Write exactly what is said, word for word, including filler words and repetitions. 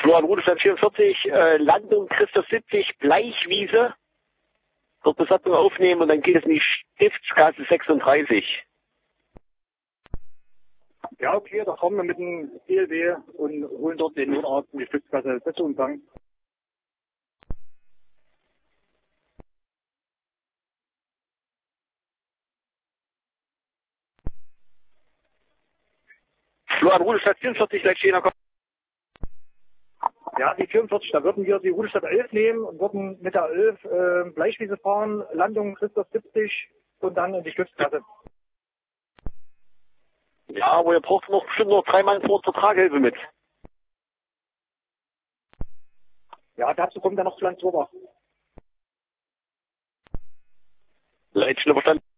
Florian Rudolstadt vierundvierzig, äh, Landung Christoph siebzig, Bleichwiese. Dort Besatzung aufnehmen und dann geht es in die Stiftsgasse sechsunddreißig. Ja, okay, da kommen wir mit dem E L W und holen dort den Notarzt in die Stiftsgasse Umfang. Florian Rudolstadt vierundvierzig, gleich stehen. Ja, die vierundvierzig, da würden wir die Rudolstadt elf nehmen und würden mit der elf äh, Bleichwiese fahren, Landung Christoph siebzig und dann in die Stiftsgasse. Ja, aber ihr braucht noch bestimmt noch drei Mann vor zur Traghilfe mit. Ja, dazu kommt dann noch Pflanz drüber. Leitstelle verstanden.